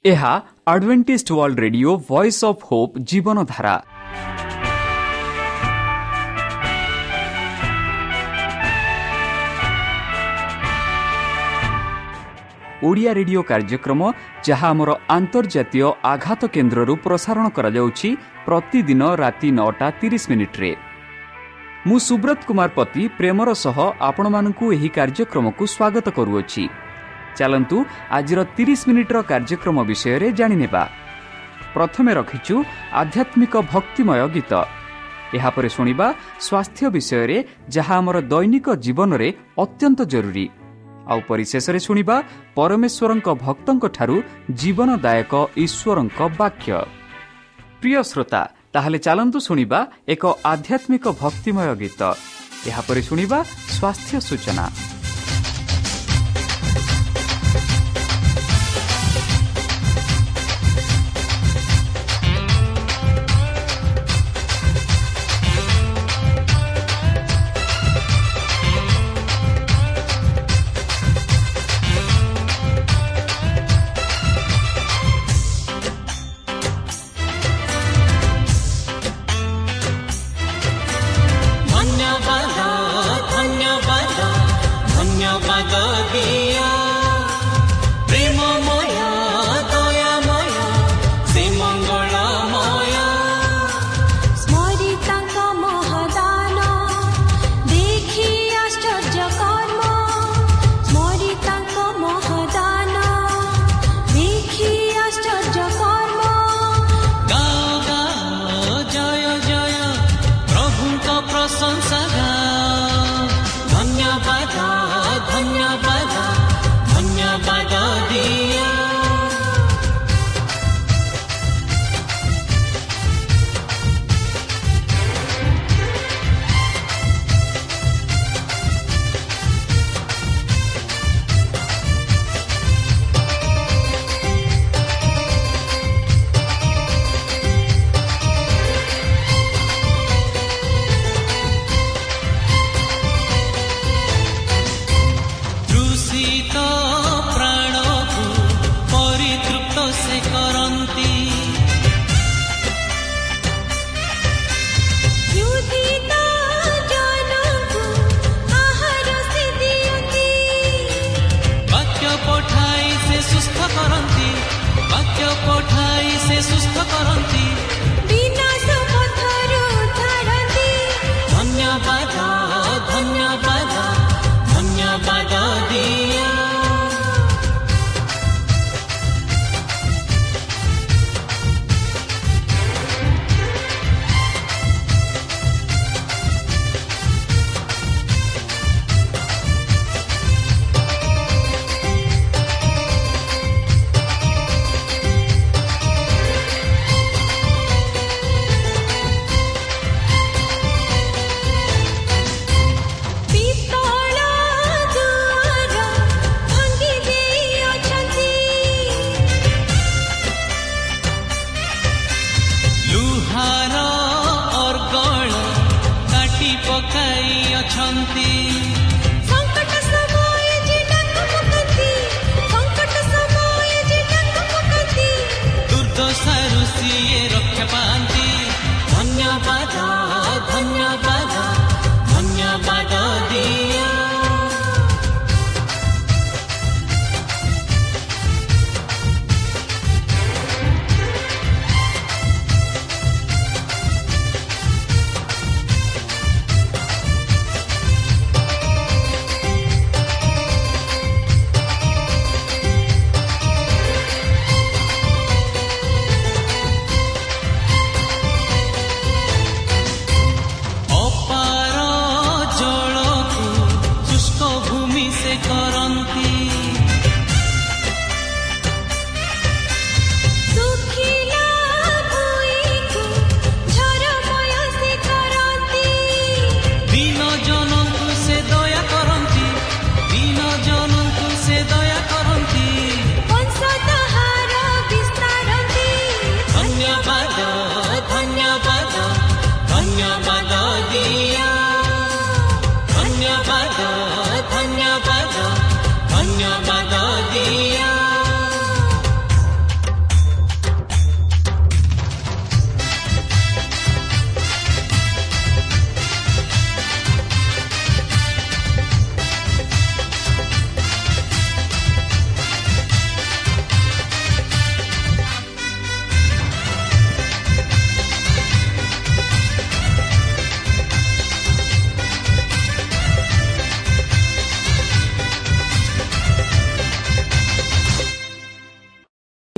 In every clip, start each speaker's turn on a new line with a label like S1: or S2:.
S1: ଏହା Adventist world radio voice of hope ଜୀବନ ଧାରା। ଓଡ଼ିଆ ରେଡିଓ କାର୍ଯ୍ୟକ୍ରମ ଯାହା ଆମର ଆନ୍ତର୍ଜାତୀୟ ଆଘାତ କେନ୍ଦ୍ରରୁ ପ୍ରସାରଣ କରାଯାଉଛି ପ୍ରତିଦିନ ରାତି 9:30 ମୁଁ ସୁବ୍ରତ କୁମାର ପତି ପ୍ରେମର ସହ ଆପଣମାନଙ୍କୁ ଏହି କାର୍ଯ୍ୟକ୍ରମକୁ ସ୍ୱାଗତ କରୁଅଛି। ଚାଲନ୍ତୁ ଆଜିର 30 ମିନିଟ୍ର କାର୍ଯ୍ୟକ୍ରମ ବିଷୟରେ ଜାଣିନେବା। ପ୍ରଥମେ ରଖିଛୁ ଆଧ୍ୟାତ୍ମିକ ଭକ୍ତିମୟ ଗୀତ। ଏହାପରେ ଶୁଣିବା ସ୍ୱାସ୍ଥ୍ୟ ବିଷୟରେ ଯାହା ଆମର ଦୈନିକ ଜୀବନରେ ଅତ୍ୟନ୍ତ ଜରୁରୀ। ଆଉ ପରିଶେଷରେ ଶୁଣିବା ପରମେଶ୍ୱରଙ୍କ ଭକ୍ତଙ୍କଠାରୁ ଜୀବନଦାୟକ ଈଶ୍ୱରଙ୍କ ବାକ୍ୟ। ପ୍ରିୟ ଶ୍ରୋତା, ତାହେଲେ ଚାଲନ୍ତୁ ଶୁଣିବା ଏକ ଆଧ୍ୟାତ୍ମିକ ଭକ୍ତିମୟ ଗୀତ। ଏହାପରେ ଶୁଣିବା ସ୍ୱାସ୍ଥ୍ୟ ସୂଚନା।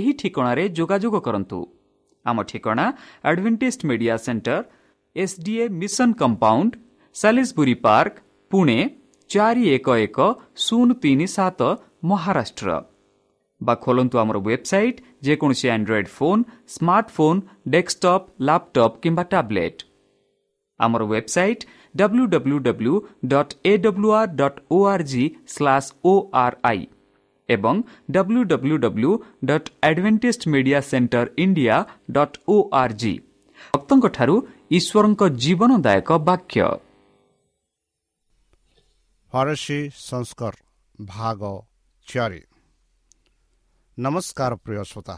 S1: ଏହି ଠିକଣାରେ ଯୋଗାଯୋଗ କରନ୍ତୁ। ଆମ ଠିକଣା Adventist media centre, SDA mission compound, Salisbury park, Pune 411037, Maharashtra. ବା ଖୋଲନ୍ତୁ ଆମର ୱେବସାଇଟ୍, ଯେକୌଣସି android phone, smartphone, desktop, laptop କିମ୍ବା ଟ୍ୟାବ୍ଲେଟ୍। ଆମର ୱେବସାଇଟ୍ www.awr.org/ori ଏବଂ www.adventistmediacenterindia.org। ଭକ୍ତଙ୍କଠାରୁ ଈଶ୍ୱରଙ୍କ ଜୀବନଦାୟକ ବାକ୍ୟ।
S2: ଫରାସୀ ସଂସ୍କର ଭାଗ 4। ନମସ୍କାର ପ୍ରିୟ ଶ୍ରୋତା,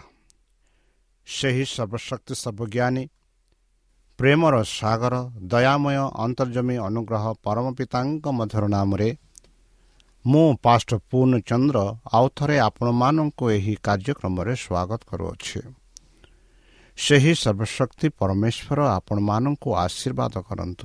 S2: ସେହି ସର୍ବଶକ୍ତି ସର୍ବଜ୍ଞାନୀ ପ୍ରେମର ସାଗର ଦୟାମୟ ଅନ୍ତର୍ଜମୀ ଅନୁଗ୍ରହ ପରମ ପିତାଙ୍କ ମଧୁର ନାମରେ ମୁଁ ପାଷ୍ଟର ପୂର୍ଣ୍ଣଚନ୍ଦ୍ର ଆଉ ଥରେ ଆପଣମାନଙ୍କୁ ଏହି କାର୍ଯ୍ୟକ୍ରମରେ ସ୍ୱାଗତ କରୁଅଛି। ସେହି ସର୍ବଶକ୍ତି ପରମେଶ୍ୱର ଆପଣମାନଙ୍କୁ ଆଶୀର୍ବାଦ କରନ୍ତୁ।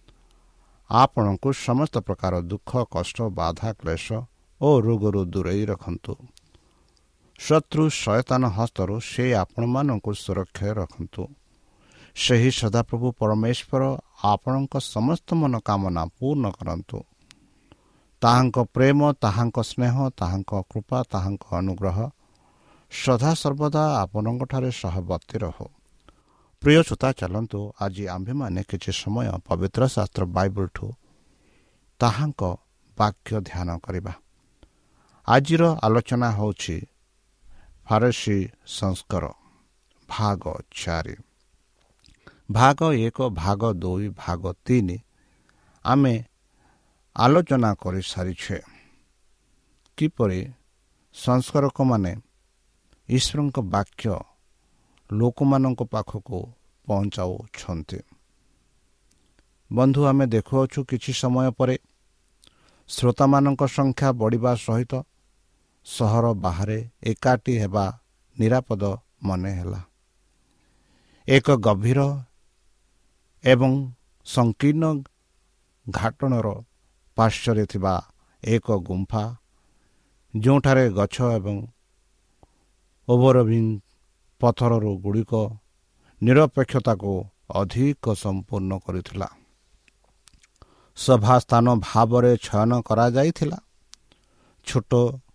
S2: ଆପଣଙ୍କୁ ସମସ୍ତ ପ୍ରକାର ଦୁଃଖ, କଷ୍ଟ, ବାଧା, କ୍ଲେଶ ଓ ରୋଗରୁ ଦୂରେଇ ରଖନ୍ତୁ। ଶତ୍ରୁ ଶୟତାନ ହସ୍ତରୁ ସେ ଆପଣମାନଙ୍କୁ ସୁରକ୍ଷାରେ ରଖନ୍ତୁ। ସେହି ସଦାପ୍ରଭୁ ପରମେଶ୍ୱର ଆପଣଙ୍କ ସମସ୍ତ ମନୋକାମନା ପୂର୍ଣ୍ଣ କରନ୍ତୁ। ତାହାଙ୍କ ପ୍ରେମ, ତାହାଙ୍କ ସ୍ନେହ, ତାହାଙ୍କ କୃପା, ତାହାଙ୍କ ଅନୁଗ୍ରହ ସଦାସର୍ବଦା ଆପଣଙ୍କଠାରେ ସହବର୍ତ୍ତୀ ରହୁ। ପ୍ରିୟ ଶ୍ରୋତା, ଚାଲନ୍ତୁ ଆଜି ଆମ୍ଭେମାନେ କିଛି ସମୟ ପବିତ୍ର ଶାସ୍ତ୍ର ବାଇବଲଠୁ ତାହାଙ୍କ ବାକ୍ୟ ଧ୍ୟାନ କରିବା। ଆଜିର ଆଲୋଚନା ହେଉଛି ଫରାସୀ ସଂସ୍କର ଭାଗ 4। ଭାଗ 1, ଭାଗ 2, ଭାଗ 3 ଆମେ ଆଲୋଚନା କରିସାରିଛେ। କିପରି ସଂସ୍କାରକମାନେ ଈଶ୍ୱରଙ୍କ ବାକ୍ୟ ଲୋକମାନଙ୍କ ପାଖକୁ ପହଞ୍ଚାଉଛନ୍ତି। ବନ୍ଧୁ, ଆମେ ଦେଖୁଅଛୁ କିଛି ସମୟ ପରେ ଶ୍ରୋତାମାନଙ୍କ ସଂଖ୍ୟା ବଢ଼ିବା ସହିତ ସହର ବାହାରେ ଏକାଠି ହେବା ନିରାପଦ ମନେ ହେଲା। ଏକ ଗଭୀର ଏବଂ ସଂକୀର୍ଣ୍ଣ ଘାଟଣର ପାର୍ଶ୍ୱରେ ଥିବା ଏକ ଗୁମ୍ଫା, ଯେଉଁଠାରେ ଗଛ ଏବଂ ଓଭରଭିଂ ପଥରରୁ ଗୁଡ଼ିକ ନିରପେକ୍ଷତାକୁ ଅଧିକ ସମ୍ପୂର୍ଣ୍ଣ କରିଥିଲା। ସଭାସ୍ଥାନ ଭାବରେ ଚୟନ କରାଯାଇଥିଲା। ଛୋଟ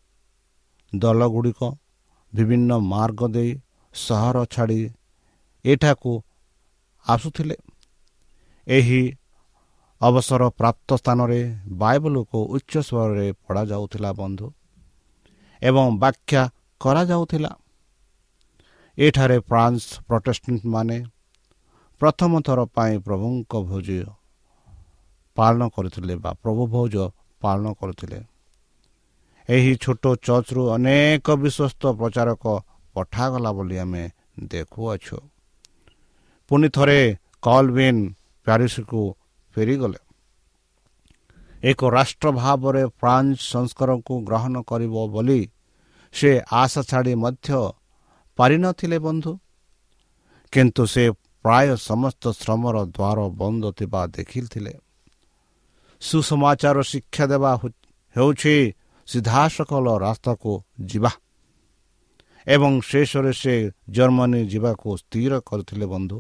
S2: ଦଳଗୁଡ଼ିକ ବିଭିନ୍ନ ମାର୍ଗ ଦେଇ ସହର ଛାଡ଼ି ଏଠାକୁ ଆସୁଥିଲେ। ଏହି ଅବସର ପ୍ରାପ୍ତ ସ୍ଥାନରେ ବାଇବଲକୁ ଉଚ୍ଚ ସ୍ୱରରେ ପଢ଼ାଯାଉଥିଲା ବନ୍ଧୁ, ଏବଂ ବ୍ୟାଖ୍ୟା କରାଯାଉଥିଲା। ଏଠାରେ ଫ୍ରାନ୍ସ ପ୍ରୋଟେଷ୍ଟାଣ୍ଟମାନେ ପ୍ରଥମ ଥର ପାଇଁ ପ୍ରଭୁଙ୍କ ଭୋଜ ପାଳନ କରିଥିଲେ ବା ପ୍ରଭୁ ଭୋଜ ପାଳନ କରୁଥିଲେ। ଏହି ଛୋଟ ଚର୍ଚ୍ଚରୁ ଅନେକ ବିଶ୍ୱସ୍ତ ପ୍ରଚାରକ ପଠାଗଲା ବୋଲି ଆମେ ଦେଖୁଅଛୁ। ପୁଣି ଥରେ କଲଭିନ୍ ପ୍ୟାରିସକୁ ଫେରିଗଲେ। ଏକ ରାଷ୍ଟ୍ର ଭାବରେ ଫ୍ରାନ୍ସ ସଂସ୍କାରକୁ ଗ୍ରହଣ କରିବ ବୋଲି ସେ ଆଶା ଛାଡ଼ି ମଧ୍ୟ ପାରିନଥିଲେ ବନ୍ଧୁ। କିନ୍ତୁ ସେ ପ୍ରାୟ ସମସ୍ତ ଶ୍ରମର ଦ୍ୱାର ବନ୍ଦ ଥିବା ଦେଖିଥିଲେ। ସୁସମାଚାର ଶିକ୍ଷା ଦେବା ହେଉଛି ସିଧାସଳଖ ରାସ୍ତାକୁ ଯିବା, ଏବଂ ଶେଷରେ ସେ ଜର୍ମାନୀ ଯିବାକୁ ସ୍ଥିର କରିଥିଲେ ବନ୍ଧୁ।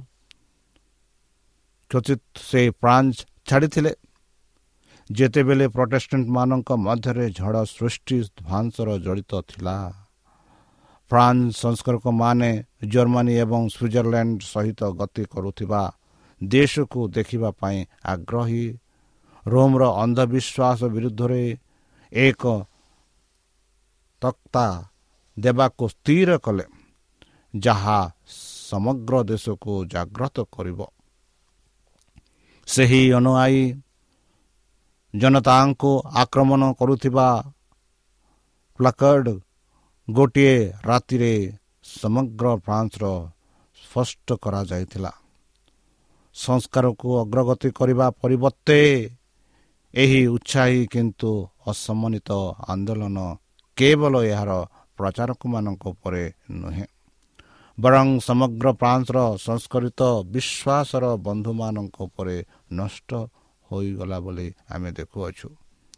S2: କ୍ୱଚିତ୍ ସେ ଫ୍ରାନ୍ସ ଛାଡ଼ିଥିଲେ ଯେତେବେଳେ ପ୍ରୋଟେଷ୍ଟାଣ୍ଟମାନଙ୍କ ମଧ୍ୟରେ ଝଡ଼ ସୃଷ୍ଟି ଧ୍ୱଂସର ଜଡ଼ିତ ଥିଲା। ଫ୍ରାନ୍ସ ସଂସ୍କାରକମାନେ ଜର୍ମାନୀ ଏବଂ ସୁଇଜରଲ୍ୟାଣ୍ଡ ସହିତ ଗତି କରୁଥିବା ଦେଶକୁ ଦେଖିବା ପାଇଁ ଆଗ୍ରହୀ। ରୋମର ଅନ୍ଧବିଶ୍ୱାସ ବିରୁଦ୍ଧରେ ଏକ ତକ୍ତା ଦେବାକୁ ସ୍ଥିର କଲେ, ଯାହା ସମଗ୍ର ଦେଶକୁ ଜାଗ୍ରତ କରିବ। ସେହି ଅନୁୟାୟୀ ଜନତାଙ୍କୁ ଆକ୍ରମଣ କରୁଥିବା ପ୍ଲାକାର୍ଡ ଗୋଟିଏ ରାତିରେ ସମଗ୍ର ଫ୍ରାନ୍ସର ସ୍ପଷ୍ଟ କରାଯାଇଥିଲା। ସଂସ୍କାରକୁ ଅଗ୍ରଗତି କରିବା ପରିବର୍ତ୍ତେ ଏହି ଉତ୍ସାହୀ କିନ୍ତୁ ଅସମ୍ମାନିତ ଆନ୍ଦୋଳନ କେବଳ ଏହାର ପ୍ରଚାରକମାନଙ୍କ ଉପରେ ନୁହେଁ, ବରଂ ସମଗ୍ର ଫ୍ରାନ୍ସର ସଂସ୍କୃତ ବିଶ୍ୱାସର ବନ୍ଧୁମାନଙ୍କ ଉପରେ ନଷ୍ଟ ହୋଇଗଲା ବୋଲି ଆମେ ଦେଖୁଅଛୁ।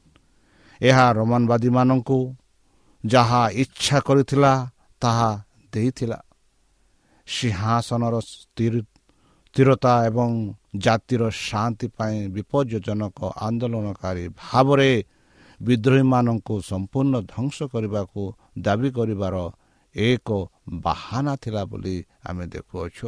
S2: ଏହା ରୋମାନବାଦୀମାନଙ୍କୁ ଯାହା ଇଚ୍ଛା କରିଥିଲା ତାହା ଦେଇଥିଲା। ସିଂହାସନର ସ୍ଥିରତା ଏବଂ ଜାତିର ଶାନ୍ତି ପାଇଁ ବିପଜ୍ଜନକ ଆନ୍ଦୋଳନକାରୀ ଭାବରେ ବିଦ୍ରୋହୀମାନଙ୍କୁ ସମ୍ପୂର୍ଣ୍ଣ ଧ୍ୱଂସ କରିବାକୁ ଦାବି କରିବାର ଏକ ବାହାନା ଥିଲା ବୋଲି ଆମେ ଦେଖୁଅଛୁ।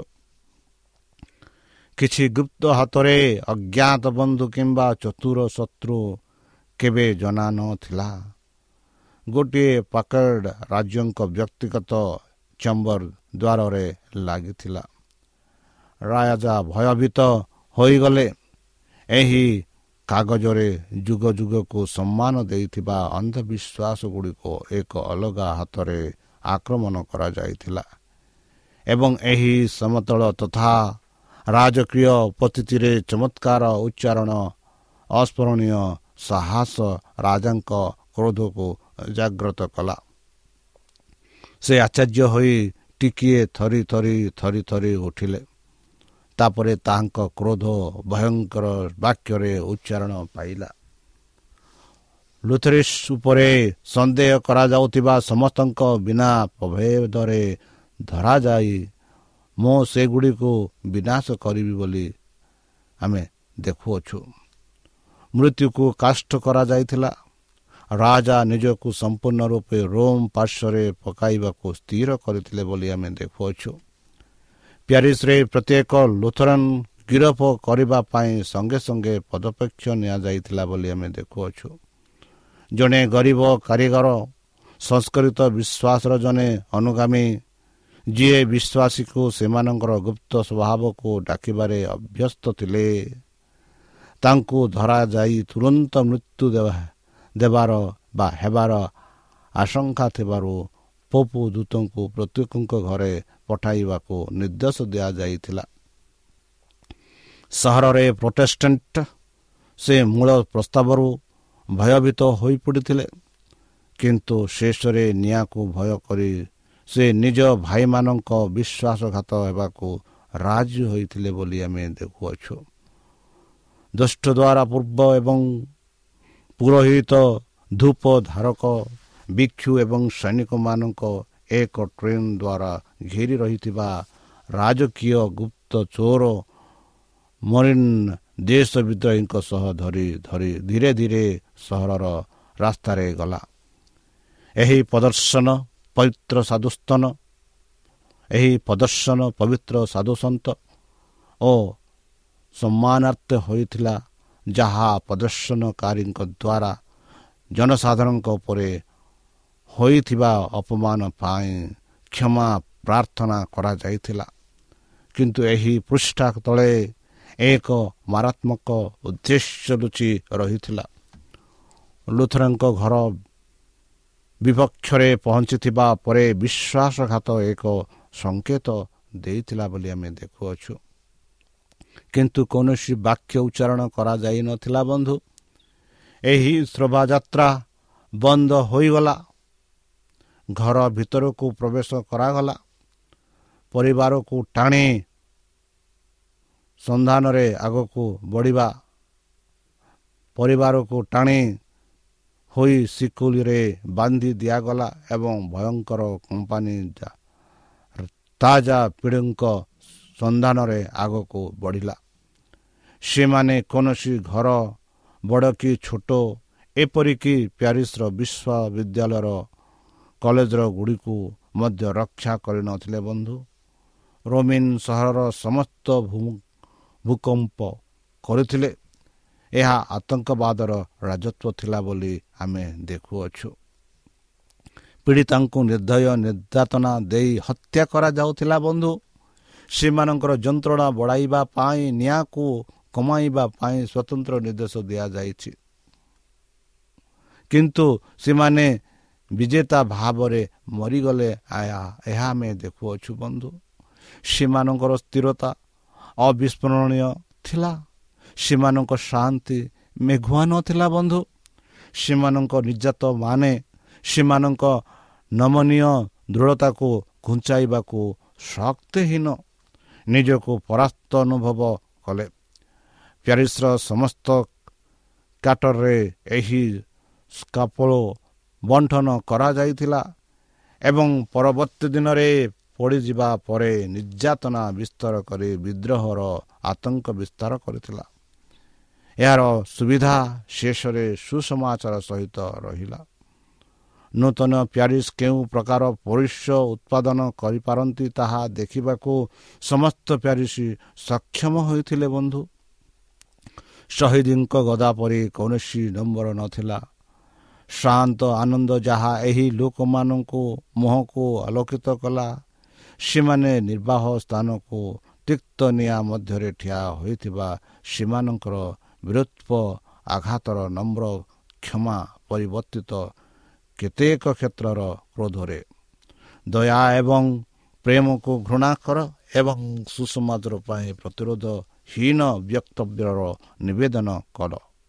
S2: କିଛି ଗୁପ୍ତ ହାତରେ ଅଜ୍ଞାତ ବନ୍ଧୁ କିମ୍ବା ଚତୁର ଶତ୍ରୁ କେବେ ଜଣା ନଥିଲା। ଗୋଟିଏ ପାକଡ଼ ରାଜ୍ୟଙ୍କ ବ୍ୟକ୍ତିଗତ ଚେମ୍ବର ଦ୍ୱାରରେ ଲାଗିଥିଲା। ରାଜା ଭୟଭୀତ ହୋଇଗଲେ। ଏହି କାଗଜରେ ଯୁଗ ଯୁଗକୁ ସମ୍ମାନ ଦେଇଥିବା ଅନ୍ଧବିଶ୍ୱାସ ଗୁଡ଼ିକ ଏକ ଅଲଗା ହାତରେ ଆକ୍ରମଣ କରାଯାଇଥିଲା ଏବଂ ଏହି ସମତଳ ତଥା ରାଜକୀୟ ଉପସ୍ଥିତିରେ ଚମତ୍କାର ଉଚ୍ଚାରଣ ଅସ୍ମରଣୀୟ ସାହସ ରାଜାଙ୍କ କ୍ରୋଧକୁ ଜାଗ୍ରତ କଲା। ସେ ଆଶ୍ଚର୍ଯ୍ୟ ହୋଇ ଟିକିଏ ଥରି ଥରି ଉଠିଲେ। ତାପରେ ତାହାଙ୍କ କ୍ରୋଧ ଭୟଙ୍କର ବାକ୍ୟରେ ଉଚ୍ଚାରଣ ପାଇଲା। ଲୁଥରିସ୍ ଉପରେ ସନ୍ଦେହ କରାଯାଉଥିବା ସମସ୍ତଙ୍କ ବିନା ପ୍ରଭେଦରେ ଧରାଯାଇ ମୁଁ ସେଗୁଡ଼ିକୁ ବିନାଶ କରିବି ବୋଲି ଆମେ ଦେଖୁଅଛୁ। ମୃତ୍ୟୁକୁ କାଷ୍ଠ କରାଯାଇଥିଲା। ରାଜା ନିଜକୁ ସମ୍ପୂର୍ଣ୍ଣ ରୂପେ ରୋମ୍ ପାର୍ଶ୍ୱରେ ପକାଇବାକୁ ସ୍ଥିର କରିଥିଲେ ବୋଲି ଆମେ ଦେଖୁଅଛୁ। ପ୍ୟାରିସରେ ପ୍ରତ୍ୟେକ ଲୁଥରାନ୍ ଗିରଫ କରିବା ପାଇଁ ସଙ୍ଗେ ସଙ୍ଗେ ପଦକ୍ଷେପ ନିଆଯାଇଥିଲା ବୋଲି ଆମେ ଦେଖୁଅଛୁ। ଜଣେ ଗରିବ କାରିଗର ସଂସ୍କୃତ ବିଶ୍ୱାସର ଜଣେ ଅନୁଗାମୀ ଯିଏ ବିଶ୍ୱାସୀକୁ ସେମାନଙ୍କର ଗୁପ୍ତ ସ୍ୱଭାବକୁ ଡାକିବାରେ ଅଭ୍ୟସ୍ତ ଥିଲେ, ତାଙ୍କୁ ଧରାଯାଇ ତୁରନ୍ତ ମୃତ୍ୟୁ ଦେବାର ବା ହେବାର ଆଶଙ୍କା ଥିବାରୁ ପୋପ ଦୂତଙ୍କୁ ପ୍ରତ୍ୟେକଙ୍କ ଘରେ ପଠାଇବାକୁ ନିର୍ଦ୍ଦେଶ ଦିଆଯାଇଥିଲା। ସହରରେ ପ୍ରୋଟେଷ୍ଟାଣ୍ଟ ସେ ମୂଳ ପ୍ରସ୍ତାବରୁ ଭୟଭୀତ ହୋଇପଡ଼ିଥିଲେ, କିନ୍ତୁ ଶେଷରେ ନିଆଁକୁ ଭୟ କରି ସେ ନିଜ ଭାଇମାନଙ୍କ ବିଶ୍ୱାସଘାତ ହେବାକୁ ରାଜି ହୋଇଥିଲେ ବୋଲି ଆମେ ଦେଖୁଅଛୁ। ଦୁଷ୍ଟ ଦ୍ୱାରା ପୂର୍ବ ଏବଂ ପୁରୋହିତ ଧୂପ ଧାରକ ଭିକ୍ଷୁ ଏବଂ ସୈନିକମାନଙ୍କ ଏକ ଟ୍ରେନ୍ ଦ୍ୱାରା ଘେରି ରହିଥିବା ରାଜକୀୟ ଗୁପ୍ତ ଚୋର ମରିନ୍ ଦେଶ ବିଦ୍ରୋହୀଙ୍କ ସହ ଧୀରେ ଧୀରେ ସହରର ରାସ୍ତାରେ ଗଲା। ଏହି ପ୍ରଦର୍ଶନ ପବିତ୍ର ସାଧୁସନ୍ଥ ଓ ସମ୍ମାନାର୍ଥ ହୋଇଥିଲା, ଯାହା ପ୍ରଦର୍ଶନକାରୀଙ୍କ ଦ୍ୱାରା ଜନସାଧାରଣଙ୍କ ଉପରେ ହୋଇଥିବା ଅପମାନ ପାଇଁ କ୍ଷମା ପ୍ରାର୍ଥନା କରାଯାଇଥିଲା। କିନ୍ତୁ ଏହି ପୃଷ୍ଠା ତଳେ ଏକ ମାରାତ୍ମକ ଉଦ୍ଦେଶ୍ୟ ଲୁଚି ରହିଥିଲା। ଲୁଥରଙ୍କ ଘର ବିପକ୍ଷରେ ପହଞ୍ଚିଥିବା ପରେ ବିଶ୍ୱାସଘାତ ଏକ ସଂକେତ ଦେଇଥିଲା ବୋଲି ଆମେ ଦେଖୁଅଛୁ, କିନ୍ତୁ କୌଣସି ବାକ୍ୟ ଉଚ୍ଚାରଣ କରାଯାଇନଥିଲା। ବନ୍ଧୁ, ଏହି ଶୋଭାଯାତ୍ରା ବନ୍ଦ ହୋଇଗଲା। ଘର ଭିତରକୁ ପ୍ରବେଶ କରାଗଲା। ପରିବାରକୁ ଟାଣି ସନ୍ଧାନରେ ଆଗକୁ ବଢ଼ିବା ପରିବାରକୁ ଟାଣି ହୋଇ ଶିକୁଲିରେ ବାନ୍ଧି ଦିଆଗଲା ଏବଂ ଭୟଙ୍କର କମ୍ପାନୀ ତାଜା ପିଢ଼ଙ୍କ ସନ୍ଧାନରେ ଆଗକୁ ବଢ଼ିଲା। ସେମାନେ କୌଣସି ଘର ବଡ଼ କି ଛୋଟ, ଏପରିକି ପ୍ୟାରିସର ବିଶ୍ୱବିଦ୍ୟାଳୟର କଲେଜର ଗୁଡ଼ିକୁ ମଧ୍ୟ ରକ୍ଷା କରିନଥିଲେ। ବନ୍ଧୁ, ରୋମିନ୍ ସହରର ସମସ୍ତ ଭୂକମ୍ପ କରିଥିଲେ। ଏହା ଆତଙ୍କବାଦର ରାଜତ୍ୱ ଥିଲା ବୋଲି ଆମେ ଦେଖୁଅଛୁ। ପୀଡ଼ିତାଙ୍କୁ ନିର୍ଦ୍ଦୟ ନିର୍ଯାତନା ଦେଇ ହତ୍ୟା କରାଯାଉଥିଲା। ବନ୍ଧୁ, ସେମାନଙ୍କର ଯନ୍ତ୍ରଣା ବଢ଼ାଇବା ପାଇଁ ନିଆଁକୁ କମାଇବା ପାଇଁ ସ୍ୱତନ୍ତ୍ର ନିର୍ଦ୍ଦେଶ ଦିଆଯାଇଛି, କିନ୍ତୁ ସେମାନେ ବିଜେତା ଭାବରେ ମରିଗଲେ। ଏହା ଆମେ ଦେଖୁଅଛୁ। ବନ୍ଧୁ, ସେମାନଙ୍କର ସ୍ଥିରତା ଅବିସ୍ମରଣୀୟ ଥିଲା। ସେମାନଙ୍କ ଶାନ୍ତି ମେଘୁଆ ନଥିଲା। ବନ୍ଧୁ, ସେମାନଙ୍କ ନିର୍ଯାତ ମାନେ ସେମାନଙ୍କ ନମନୀୟ ଦୃଢ଼ତାକୁ ଘୁଞ୍ଚାଇବାକୁ ଶକ୍ତିହୀନ ନିଜକୁ ପରାସ୍ତ ଅନୁଭବ କଲେ। ପ୍ୟାରିସର ସମସ୍ତ କ୍ୱାର୍ଟରରେ ଏହି ସ୍କାପୋଲ ବଣ୍ଟନ କରାଯାଇଥିଲା ଏବଂ ପରବର୍ତ୍ତୀ ଦିନରେ ପଡ଼ିଯିବା ପରେ ନିର୍ଯାତନା ବିସ୍ତାର କରି ବିଦ୍ରୋହର ଆତଙ୍କ ବିସ୍ତାର କରିଥିଲା। ଏହାର ସୁବିଧା ଶେଷରେ ସୁସମାଚାର ସହିତ ରହିଲା। ନୂତନ ପ୍ୟାରିସ୍ କେଉଁ ପ୍ରକାର ପରିସ ଉତ୍ପାଦନ କରିପାରନ୍ତି ତାହା ଦେଖିବାକୁ ସମସ୍ତ ପ୍ୟାରିସ୍ ସକ୍ଷମ ହୋଇଥିଲେ। ବନ୍ଧୁ, ଶହୀଦଙ୍କ ଗଦା ପରି କୌଣସି ନମ୍ବର ନଥିଲା। ଶାନ୍ତ ଆନନ୍ଦ ଯାହା ଏହି ଲୋକମାନଙ୍କୁ ମୁହଁକୁ ଆଲୋକିତ କଲା। ସେମାନେ ନିର୍ବାହ ସ୍ଥାନକୁ ତିକ୍ତ ନିଆଁ ମଧ୍ୟରେ ଠିଆ ହୋଇଥିବା ସେମାନଙ୍କର ବୀରତ୍ୱ ଆଘାତର ନମ୍ର କ୍ଷମା ପରିବର୍ତ୍ତିତ କେତେକ କ୍ଷେତ୍ରର କ୍ରୋଧରେ ଦୟା ଏବଂ ପ୍ରେମକୁ ଘୃଣା କର ଏବଂ ସୁସମାଚାର ପାଇଁ ପ୍ରତିରୋଧହୀନ ବକ୍ତବ୍ୟର ନିବେଦନ କର।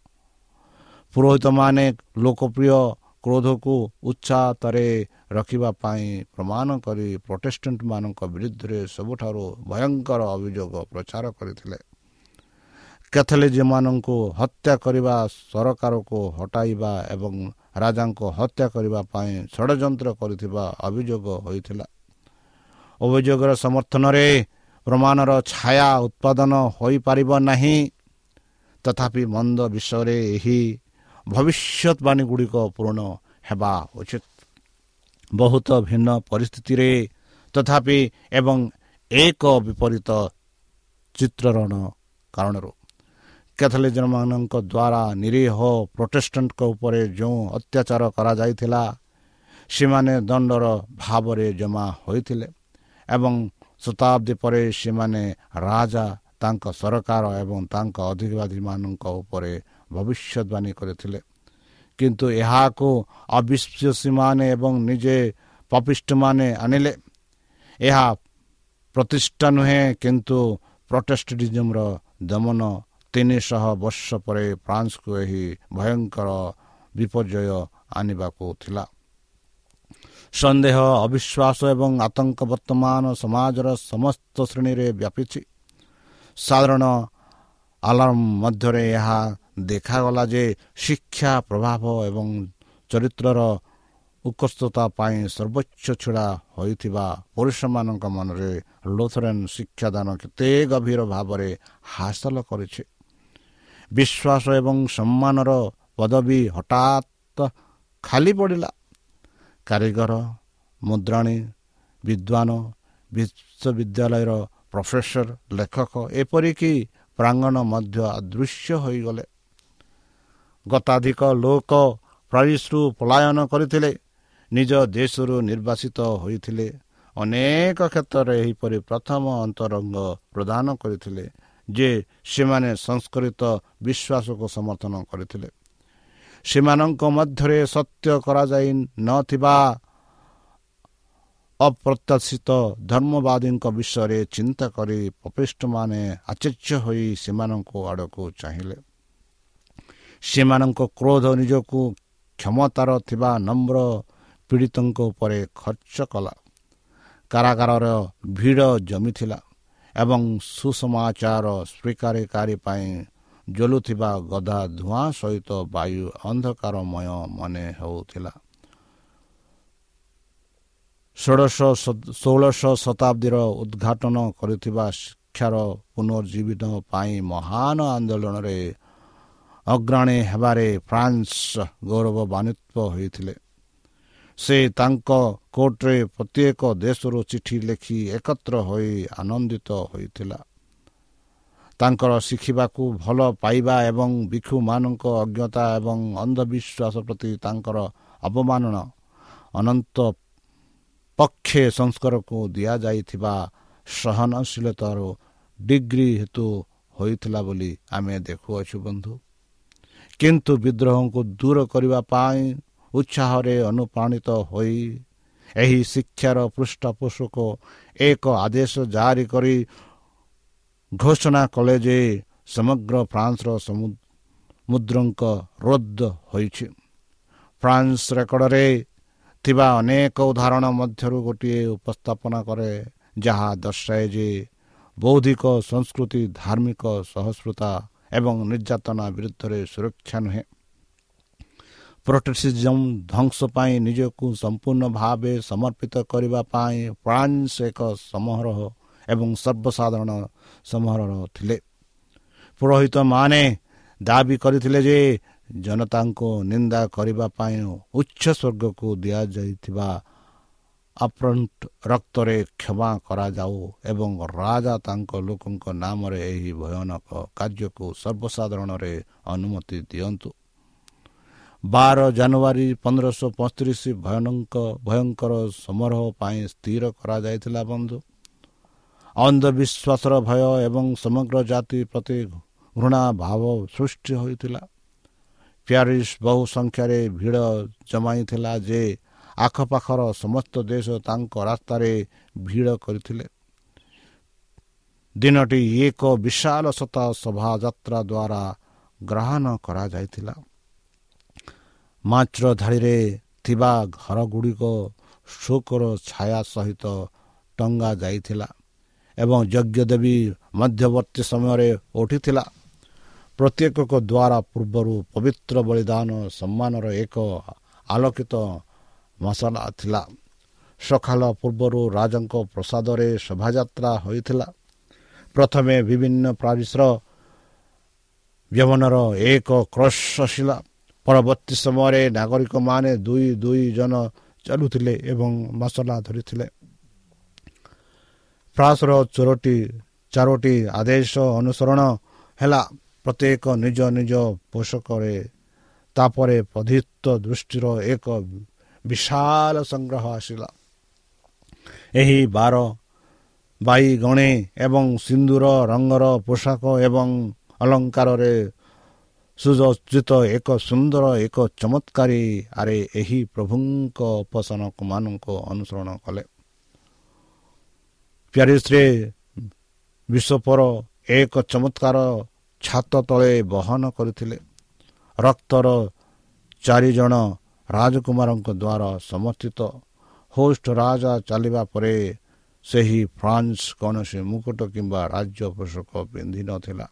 S2: ପୁରୋହିତମାନେ ଲୋକପ୍ରିୟ କ୍ରୋଧକୁ ଉଚ୍ଚାତରେ ରଖିବା ପାଇଁ ପ୍ରମାଣ କରି ପ୍ରୋଟେଷ୍ଟାଣ୍ଟମାନଙ୍କ ବିରୁଦ୍ଧରେ ସବୁଠାରୁ ଭୟଙ୍କର ଅଭିଯୋଗ ପ୍ରଚାର କରିଥିଲେ। କ୍ୟାଥୋଲିକମାନଙ୍କୁ ହତ୍ୟା କରିବା, ସରକାରକୁ ହଟାଇବା ଏବଂ ରାଜାଙ୍କୁ ହତ୍ୟା କରିବା ପାଇଁ ଷଡ଼ଯନ୍ତ୍ର କରିଥିବା ଅଭିଯୋଗ ହୋଇଥିଲା। ଅଭିଯୋଗର ସମର୍ଥନରେ ପ୍ରମାଣର ଛାୟା ଉତ୍ପାଦନ ହୋଇପାରିବ ନାହିଁ। ତଥାପି ମନ୍ଦ ବିଷୟରେ ଏହି ଭବିଷ୍ୟତବାଣୀଗୁଡ଼ିକ ପୂରଣ ହେବା ଉଚିତ। ବହୁତ ଭିନ୍ନ ପରିସ୍ଥିତିରେ ତଥାପି ଏବଂ ଏକ ବିପରୀତ ଚିତ୍ରଣ କାରଣରୁ କ୍ୟାଥୋଲିକମାନଙ୍କ ଦ୍ୱାରା ନିରୀହ ପ୍ରୋଟେଷ୍ଟାଣ୍ଟଙ୍କ ଉପରେ ଯେଉଁ ଅତ୍ୟାଚାର କରାଯାଇଥିଲା ସେମାନେ ଦଣ୍ଡର ଭାବରେ ଜମା ହୋଇଥିଲେ ଏବଂ ଶତାବ୍ଦୀ ପରେ ସେମାନେ ରାଜା, ତାଙ୍କ ସରକାର ଏବଂ ତାଙ୍କ ଅଧିବାଦୀମାନଙ୍କ ଉପରେ ଭବିଷ୍ୟତବାଣୀ କରିଥିଲେ। କିନ୍ତୁ ଏହାକୁ ଅବିଶ୍ୱାସୀମାନେ ଏବଂ ନିଜେ ପାପିଷ୍ଟମାନେ ଆଣିଲେ। ଏହା ପ୍ରତିଷ୍ଠା ନୁହେଁ, କିନ୍ତୁ ପ୍ରୋଟେଷ୍ଟାଣ୍ଟିଜମର ଦମନ 300 ବର୍ଷ ପରେ ଫ୍ରାନ୍ସକୁ ଏହି ଭୟଙ୍କର ବିପର୍ଯ୍ୟୟ ଆଣିବାକୁ ଥିଲା। ସନ୍ଦେହ, ଅବିଶ୍ୱାସ ଏବଂ ଆତଙ୍କ ବର୍ତ୍ତମାନ ସମାଜର ସମସ୍ତ ଶ୍ରେଣୀରେ ବ୍ୟାପିଛି। ସାଧାରଣ ଆଲାର୍ମ ମଧ୍ୟରେ ଏହା ଦେଖାଗଲା ଯେ ଶିକ୍ଷା ପ୍ରଭାବ ଏବଂ ଚରିତ୍ରର ଉତ୍କର୍ଷତା ପାଇଁ ସର୍ବୋଚ୍ଚ ଛିଡ଼ା ହୋଇଥିବା ପୁରୁଷମାନଙ୍କ ମନରେ ଲୁଥରାନ୍ ଶିକ୍ଷାଦାନ କେତେ ଗଭୀର ଭାବରେ ହାସଲ କରିଛି। ବିଶ୍ୱାସ ଏବଂ ସମ୍ମାନର ପଦବୀ ହଠାତ୍ ଖାଲି ପଡ଼ିଲା। କାରିଗର, ମୁଦ୍ରାଣୀ, ବିଦ୍ୱାନ, ବିଶ୍ୱବିଦ୍ୟାଳୟର ପ୍ରଫେସର, ଲେଖକ, ଏପରିକି ପ୍ରାଙ୍ଗଣ ମଧ୍ୟ ଅଦୃଶ୍ୟ ହୋଇଗଲେ। ଗତାଧିକ ଲୋକ ପ୍ୟାରିସ୍ରୁ ପଳାୟନ କରିଥିଲେ, ନିଜ ଦେଶରୁ ନିର୍ବାସିତ ହୋଇଥିଲେ। ଅନେକ କ୍ଷେତ୍ରରେ ଏହିପରି ପ୍ରଥମ ଅନ୍ତରଙ୍ଗ ପ୍ରଦାନ କରିଥିଲେ ଯେ ସେମାନେ ସଂସ୍କୃତ ବିଶ୍ୱାସକୁ ସମର୍ଥନ କରିଥିଲେ। ସେମାନଙ୍କ ମଧ୍ୟରେ ସତ୍ୟ କରାଯାଇ ନଥିବା ଅପ୍ରତ୍ୟାଶିତ ଧର୍ମବାଦୀଙ୍କ ବିଷୟରେ ଚିନ୍ତା କରି ପାପିଷ୍ଟମାନେ ଆଶ୍ଚର୍ଯ୍ୟ ହୋଇ ସେମାନଙ୍କ ଆଡ଼କୁ ଚାହିଁଲେ। ସେମାନଙ୍କ କ୍ରୋଧ ନିଜକୁ କ୍ଷମତାର ଥିବା ନମ୍ର ପୀଡ଼ିତଙ୍କ ଉପରେ ଖର୍ଚ୍ଚ କଲା। କାରାଗାରର ଭିଡ଼ ଜମିଥିଲା ଏବଂ ସୁସମାଚାର ସ୍ୱୀକାରକାରୀ ପାଇଁ ଜଳୁଥିବା ଗଦା ଧୂଆଁ ସହିତ ବାୟୁ ଅନ୍ଧକାରମୟ ମନେ ହେଉଥିଲା। 16 ଶତାବ୍ଦୀର ଉଦ୍ଘାଟନ କରିଥିବା ଶିକ୍ଷାର ପୁନର୍ଜୀବନ ପାଇଁ ମହାନ ଆନ୍ଦୋଳନରେ ଅଗ୍ରଣୀ ହେବାରେ ଫ୍ରାନ୍ସ ଗୌରବାନ୍ୱିତ ହୋଇଥିଲେ। ସେ ତାଙ୍କ କୋର୍ଟରେ ପ୍ରତ୍ୟେକ ଦେଶରୁ ଚିଠି ଲେଖି ଏକତ୍ର ହୋଇ ଆନନ୍ଦିତ ହୋଇଥିଲା। ତାଙ୍କର ଶିଖିବାକୁ ଭଲ ପାଇବା ଏବଂ ଭିକ୍ଷୁମାନଙ୍କ ଅଜ୍ଞତା ଏବଂ ଅନ୍ଧବିଶ୍ୱାସ ପ୍ରତି ତାଙ୍କର ଅବମାନନା ଅନନ୍ତ ପକ୍ଷେ ସଂସ୍କାରକୁ ଦିଆଯାଇଥିବା ସହନଶୀଳତାର ଡିଗ୍ରୀ ହେତୁ ହୋଇଥିଲା ବୋଲି ଆମେ ଦେଖୁଅଛୁ ବନ୍ଧୁ। କିନ୍ତୁ ବିଦ୍ରୋହକୁ ଦୂର କରିବା ପାଇଁ ଉତ୍ସାହରେ ଅନୁପ୍ରାଣିତ ହୋଇ ଏହି ଶିକ୍ଷାର ପୃଷ୍ଠପୋଷକ ଏକ ଆଦେଶ ଜାରି କରି ଘୋଷଣା କଲେ ଯେ ସମଗ୍ର ଫ୍ରାନ୍ସର ମୁଦ୍ରାଙ୍କ ରଦ୍ଦ ହୋଇଛି। ଫ୍ରାନ୍ସ ରେକର୍ଡରେ ଥିବା ଅନେକ ଉଦାହରଣ ମଧ୍ୟରୁ ଗୋଟିଏ ଉପସ୍ଥାପନ କରେ ଯାହା ଦର୍ଶାଏ ଯେ ବୌଦ୍ଧିକ ସଂସ୍କୃତି ଧାର୍ମିକ ସହିଷ୍ଣୁତା ଏବଂ ନିର୍ଯାତନା ବିରୁଦ୍ଧରେ ସୁରକ୍ଷା ନୁହେଁ। ପ୍ରୋଟେକ୍ସିଜମ୍ ଧ୍ୱଂସ ପାଇଁ ନିଜକୁ ସମ୍ପୂର୍ଣ୍ଣ ଭାବେ ସମର୍ପିତ କରିବା ପାଇଁ ଫ୍ରାନ୍ସ ଏକ ସମାରୋହ ଏବଂ ସର୍ବସାଧାରଣ ସମାରୋହ ଥିଲେ। ପୁରୋହିତମାନେ ଦାବି କରିଥିଲେ ଯେ ଜନତାଙ୍କୁ ନିନ୍ଦା କରିବା ପାଇଁ ଉଚ୍ଚ ସ୍ୱର୍ଗକୁ ଦିଆଯାଇଥିବା ଅପରଣ୍ଟ ରକ୍ତରେ କ୍ଷମା କରାଯାଉ ଏବଂ ରାଜା ତାଙ୍କ ଲୋକଙ୍କ ନାମରେ ଏହି ଭୟାନକ କାର୍ଯ୍ୟକୁ ସର୍ବସାଧାରଣରେ ଅନୁମତି ଦିଅନ୍ତୁ। 12 ଜାନୁଆରୀ 1535 ଭୟଙ୍କର ସମାରୋହ ପାଇଁ ସ୍ଥିର କରାଯାଇଥିଲା। ବନ୍ଧୁ, ଅନ୍ଧବିଶ୍ୱାସର ଭୟ ଏବଂ ସମଗ୍ର ଜାତି ପ୍ରତି ଘୃଣା ଭାବ ସୃଷ୍ଟି ହୋଇଥିଲା। ପ୍ୟାରିସ୍ ବହୁ ସଂଖ୍ୟାରେ ଭିଡ଼ ଜମାଇଥିଲା ଯେ ଆଖପାଖର ସମସ୍ତ ଦେଶ ତାଙ୍କ ରାସ୍ତାରେ ଭିଡ଼ କରିଥିଲେ। ଦିନଟି ଏକ ବିଶାଳ ଶୋଭାଯାତ୍ରା ଦ୍ୱାରା ଗ୍ରହଣ କରାଯାଇଥିଲା। ମାତ୍ର ଧାଡ଼ିରେ ଥିବା ଘରଗୁଡ଼ିକ ଶୋକର ଛାୟା ସହିତ ଟଙ୍ଗା ଯାଇଥିଲା ଏବଂ ଯଜ୍ଞଦେବୀ ମଧ୍ୟବର୍ତ୍ତୀ ସମୟରେ ଉଠିଥିଲା। ପ୍ରତ୍ୟେକଙ୍କ ଦ୍ୱାରା ପୂର୍ବରୁ ପବିତ୍ର ବଳିଦାନ ସମ୍ମାନର ଏକ ଆଲୋକିତ ମସଲା ଥିଲା। ସକାଳ ପୂର୍ବରୁ ରାଜାଙ୍କ ପ୍ରସାଦରେ ଶୋଭାଯାତ୍ରା ହୋଇଥିଲା। ପ୍ରଥମେ ବିଭିନ୍ନ ପ୍ୟାରିସ୍ର ଯୌବନର ଏକ କ୍ରସ୍ ଆସିଲା। ପରବର୍ତ୍ତୀ ସମୟରେ ନାଗରିକମାନେ ଦୁଇ ଜଣ ଚାଲୁଥିଲେ ଏବଂ ମସଲା ଧରିଥିଲେ। ଫ୍ରାନ୍ସର ଚାରୋଟି ଆଦେଶ ଅନୁସରଣ ହେଲା। ପ୍ରତ୍ୟେକ ନିଜ ନିଜ ପୋଷକରେ ତାପରେ ପତିତ ଦୃଷ୍ଟିର ଏକ ବିଶାଳ ସଂଗ୍ରହ ଆସିଲା। ଏହି ବାଇଗଣୀ ଏବଂ ସିନ୍ଦୁର ରଙ୍ଗର ପୋଷାକ ଏବଂ ଅଳଙ୍କାରରେ ସୁସଜ୍ଜିତ ଏକ ସୁନ୍ଦର ଏକ ଚମତ୍କାରୀ ଆରେ ଏହି ପ୍ରଭୁଙ୍କ ଉପାସକମାନଙ୍କୁ ଅନୁସରଣ କଲେ। ପ୍ୟାରିସ୍ରେ ବିଶପର ଏକ ଚମତ୍କାର ଛାତ ତଳେ ବହନ କରିଥିଲେ। ରକ୍ତର 4 ଜଣ ରାଜକୁମାରଙ୍କ ଦ୍ୱାରା ସମର୍ଥିତ ହୋଷ୍ଟ ରାଜା ଚାଲିବା ପରେ ସେହି ଫ୍ରାନ୍ସ କୌଣସି ମୁକୁଟ କିମ୍ବା ରାଜ୍ୟ ପୋଷାକ ପିନ୍ଧିନଥିଲା।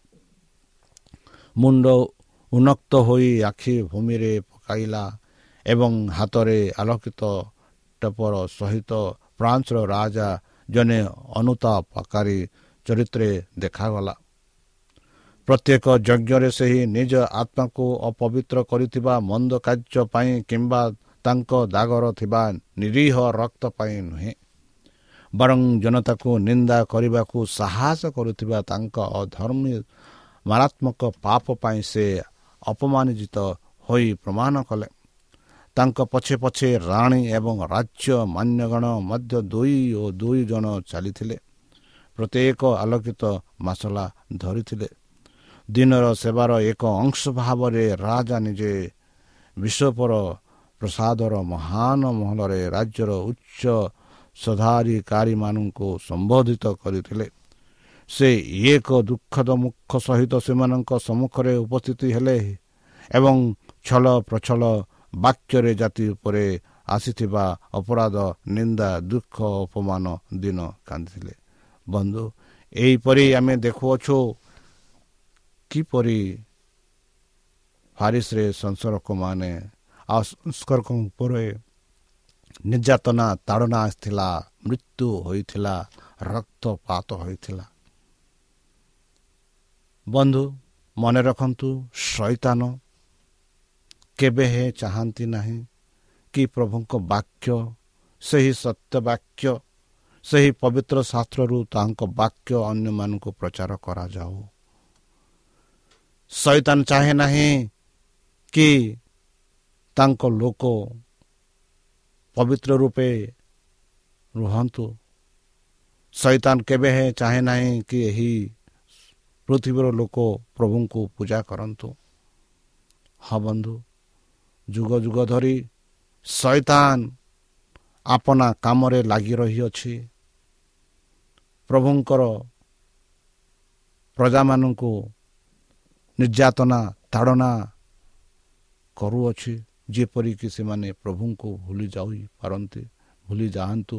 S2: ମୁଣ୍ଡ ଉନ୍ନତ ହୋଇ ଆଖି ଭୂମିରେ ପକାଇଲା ଏବଂ ହାତରେ ଆଲୋକିତ ଟପର ସହିତ ଫ୍ରାନ୍ସର ରାଜା ଜଣେ ଅନୁତାପକାରୀ ଚରିତ୍ରରେ ଦେଖାଗଲା। ପ୍ରତ୍ୟେକ ଯଜ୍ଞରେ ସେହି ନିଜ ଆତ୍ମାକୁ ଅପବିତ୍ର କରିଥିବା ମନ୍ଦ କାର୍ଯ୍ୟ ପାଇଁ କିମ୍ବା ତାଙ୍କ ଦାଗର ଥିବା ନିରୀହ ରକ୍ତ ପାଇଁ ନୁହେଁ, ବରଂ ଜନତାକୁ ନିନ୍ଦା କରିବାକୁ ସାହସ କରୁଥିବା ତାଙ୍କ ଅଧର୍ମୀ ମାରାତ୍ମକ ପାପ ପାଇଁ ସେ ଅପମାନିତ ହୋଇ ପ୍ରମାଣ କଲେ। ତାଙ୍କ ପଛେ ପଛେ ରାଣୀ ଏବଂ ରାଜ୍ୟ ମାନ୍ୟଗଣ ମଧ୍ୟ 2 ଜଣ ଚାଲିଥିଲେ। ପ୍ରତ୍ୟେକ ଆଲୋକିତ ମସଲା ଧରିଥିଲେ। ଦିନର ସେବାର ଏକ ଅଂଶ ଭାବରେ ରାଜା ନିଜେ ବିଶପର ପ୍ରସାଦର ମହାନ ମହଲରେ ରାଜ୍ୟର ଉଚ୍ଚ ସଦାଧିକାରୀମାନଙ୍କୁ ସମ୍ବୋଧିତ କରିଥିଲେ। ସେ ଏକ ଦୁଃଖଦ ମୁଖ ସହିତ ସେମାନଙ୍କ ସମ୍ମୁଖରେ ଉପସ୍ଥିତ ହେଲେ ଏବଂ ଛଳ ପ୍ରଛଳ ବାକ୍ୟରେ ଜାତି ଉପରେ ଆସିଥିବା ଅପରାଧ, ନିନ୍ଦା, ଦୁଃଖ, ଅପମାନ ଦିନ କାନ୍ଦିଥିଲେ। ବନ୍ଧୁ, ଏହିପରି ଆମେ ଦେଖୁଅଛୁ କିପରି ପ୍ୟାରିସ୍ରେ ସଂସ୍କାରକମାନେ ଆଉ ସଂସ୍କାରକ ଉପରେ ନିର୍ଯାତନା ତାଡ଼ନା ଆସିଥିଲା, ମୃତ୍ୟୁ ହୋଇଥିଲା, ରକ୍ତପାତ ହୋଇଥିଲା। ବନ୍ଧୁ, ମନେ ରଖନ୍ତୁ, ଶୈତାନ କେବେ ହେ ଚାହାନ୍ତି ନାହିଁ କି ପ୍ରଭୁଙ୍କ ବାକ୍ୟ, ସେହି ସତ୍ୟ ବାକ୍ୟ, ସେହି ପବିତ୍ର ଶାସ୍ତ୍ରରୁ ତାଙ୍କ ବାକ୍ୟ ଅନ୍ୟମାନଙ୍କୁ ପ୍ରଚାର କରାଯାଉ। ଶୈତାନ ଚାହେଁ ନାହିଁ କି ତାଙ୍କ ଲୋକ ପବିତ୍ର ରୂପେ ରୁହନ୍ତୁ। ଶୈତାନ କେବେ ହେ ଚାହେଁ ନାହିଁ କି ଏହି ପୃଥିବୀର ଲୋକ ପ୍ରଭୁଙ୍କୁ ପୂଜା କରନ୍ତୁ। ହଁ ବନ୍ଧୁ, ଯୁଗ ଯୁଗ ଧରି ଶୈତାନ ଆପଣା କାମରେ ଲାଗି ରହିଅଛି। ପ୍ରଭୁଙ୍କର ପ୍ରଜାମାନଙ୍କୁ ନିର୍ଯାତନା ତାଡ଼ନା କରୁଅଛି, ଯେପରିକି ସେମାନେ ପ୍ରଭୁଙ୍କୁ ଭୁଲି ଯାଆନ୍ତୁ।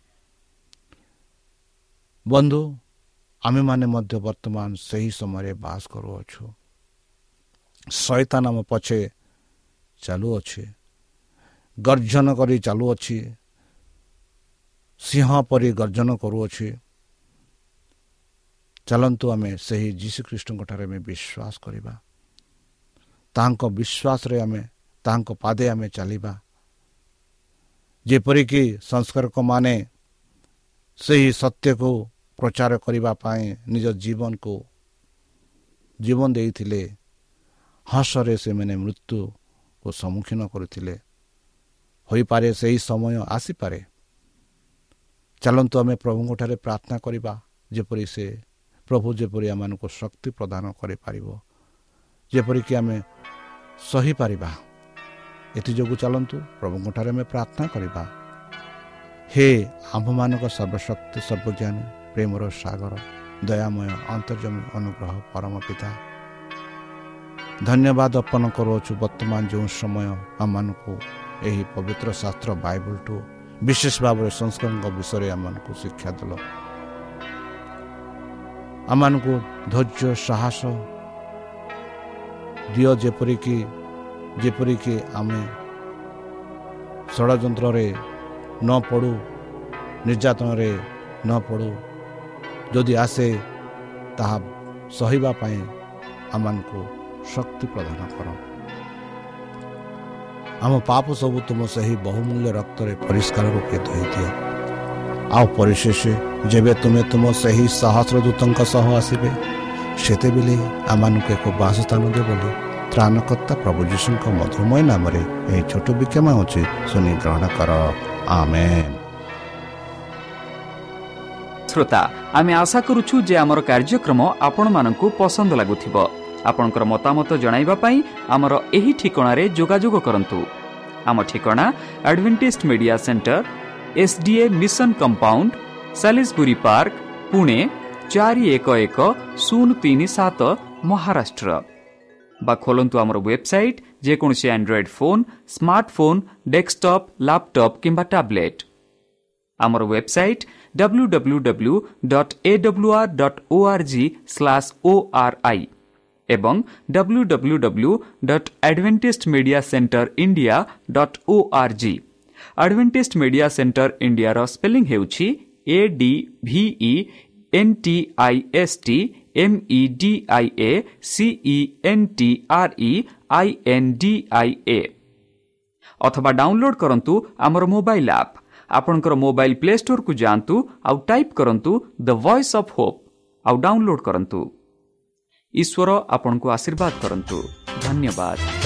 S2: ବନ୍ଧୁ, ଆମେମାନେ ମଧ୍ୟ ବର୍ତ୍ତମାନ ସେହି ସମୟରେ ବାସ କରୁଅଛୁ। ଶୈତାନ ଆମ ପଛେ ଚାଲୁଅଛି, ଗର୍ଜନ କରି ଚାଲୁଅଛି, ସିଂହ ପରି ଗର୍ଜନ କରୁଅଛି। ଚାଲନ୍ତୁ ଆମେ ସେହି ଯୀଶୁଖ୍ରୀଷ୍ଟଙ୍କଠାରେ ଆମେ ବିଶ୍ୱାସ କରିବା, ତାହାଙ୍କ ବିଶ୍ୱାସରେ ଆମେ ତାହାଙ୍କ ପାଦେ ଆମେ ଚାଲିବା। ଯେପରିକି ସଂସ୍କାରକମାନେ ସେହି ସତ୍ୟକୁ ପ୍ରଚାର କରିବା ପାଇଁ ନିଜ ଜୀବନ ଦେଇଥିଲେ, ହସରେ ସେମାନେ ମୃତ୍ୟୁକୁ ସମ୍ମୁଖୀନ କରୁଥିଲେ। ହୋଇପାରେ ସେହି ସମୟ ଆସିପାରେ। ଚାଲନ୍ତୁ ଆମେ ପ୍ରଭୁଙ୍କଠାରେ ପ୍ରାର୍ଥନା କରିବା, ଯେପରି ସେ ପ୍ରଭୁ ଯେପରି ଆମମାନଙ୍କୁ ଶକ୍ତି ପ୍ରଦାନ କରିପାରିବ, ଯେପରିକି ଆମେ ସହିପାରିବା। ଏଥିଯୋଗୁଁ ଚାଲନ୍ତୁ ପ୍ରଭୁଙ୍କଠାରେ ଆମେ ପ୍ରାର୍ଥନା କରିବା। ହେ ଆମ୍ଭମାନଙ୍କ ସର୍ବଶକ୍ତି ସର୍ବଜ୍ଞାନୀ ପ୍ରେମର ସାଗର, ଦୟାମୟ ଅନ୍ତର୍ଯାମୀ ଅନୁଗ୍ରହ ପରମ ପିତା, ଧନ୍ୟବାଦ ଅର୍ପଣ କରୁଅଛୁ। ବର୍ତ୍ତମାନ ଯେଉଁ ସମୟ ଆମମାନଙ୍କୁ ଏହି ପବିତ୍ର ଶାସ୍ତ୍ର ବାଇବଲଠୁ ବିଶେଷ ଭାବରେ ସଂସ୍କାରଙ୍କ ବିଷୟରେ ଆମମାନଙ୍କୁ ଶିକ୍ଷା ଦେଲ, ଆମମାନଙ୍କୁ ଧୈର୍ଯ୍ୟ ସାହସ ଦିଅ, ଯେପରିକି ଆମେ ଷଡ଼ଯନ୍ତ୍ରରେ ନ ପଡ଼ୁ, ନିର୍ଯାତନାରେ ନ ପଡ଼ୁ। ଯଦି ଆସେ ତାହା ସହିବା ପାଇଁ ଆମମାନଙ୍କୁ ଶକ୍ତି ପ୍ରଦାନ କର। ଆମ ପାପ ସବୁ ତୁମ ସେହି ବହୁମୂଲ୍ୟ ରକ୍ତରେ ପରିଷ୍କାର ରୂପେ ଧୋଇଦିଅ। ଆଉ ପରିଶେଷ ଯେବେ ତୁମେ ତୁମ ସେହି ସହସ୍ର ଦୂତଙ୍କ ସହ ଆସିବେ, ସେତେବେଳେ ଆମମାନଙ୍କୁ ଏକ ବାସସ୍ଥାନ ଦେବ ବୋଲି ତ୍ରାଣକର୍ତ୍ତା ପ୍ରଭୁ ଯୀଶୁଙ୍କ ମଧୁରମୟ ନାମରେ ଏହି ଛୋଟ ବିକ୍ଷମ ହେଉଛି ଶୁଣି ଗ୍ରହଣ କର। ଆମେନ୍।
S1: ଶ୍ରୋତା, ଆମେ ଆଶା କରୁଛୁ ଯେ ଆମର କାର୍ଯ୍ୟକ୍ରମ ଆପଣମାନଙ୍କୁ ପସନ୍ଦ ଲାଗୁଥିବ। ଆପଣଙ୍କର ମତାମତ ଜଣାଇବା ପାଇଁ ଆମର ଏହି ଠିକଣାରେ ଯୋଗାଯୋଗ କରନ୍ତୁ। ଆମ ଠିକଣା Adventist media centre, SDA mission compound, Salisbury park, Pune 411037, Maharashtra. ବା ଖୋଲନ୍ତୁ ଆମର ୱେବସାଇଟ୍, ଯେକୌଣସି android phone, smartphone, desktop, laptop କିମ୍ବା ଟ୍ୟାବ୍ଲେଟ୍। ଆମର ୱେବସାଇଟ୍ www.awr.org/ori ଏବଂ www.adventistmediacenterindia.org। ଆଡଭେଣ୍ଟିଷ୍ଟ ମିଡିଆ ସେଣ୍ଟର ଇଣ୍ଡିଆର ସ୍ପେଲିଂ ହେଉଛି ADVENTISTMEDIACENTREINDIA। ଅଥବା ଡାଉନଲୋଡ୍ କରନ୍ତୁ ଆମର ମୋବାଇଲ୍ ଆପ୍। ଆପଣଙ୍କର ମୋବାଇଲ୍ ପ୍ଲେ ଷ୍ଟୋରକୁ ଯାଆନ୍ତୁ, ଆଉ ଟାଇପ୍ କରନ୍ତୁ ଦ ଭଏସ୍ ଅଫ୍ ହୋପ୍, ଆଉ ଡାଉନଲୋଡ୍ କରନ୍ତୁ। ଈଶ୍ୱର ଆପଣଙ୍କୁ ଆଶୀର୍ବାଦ କରନ୍ତୁ। ଧନ୍ୟବାଦ।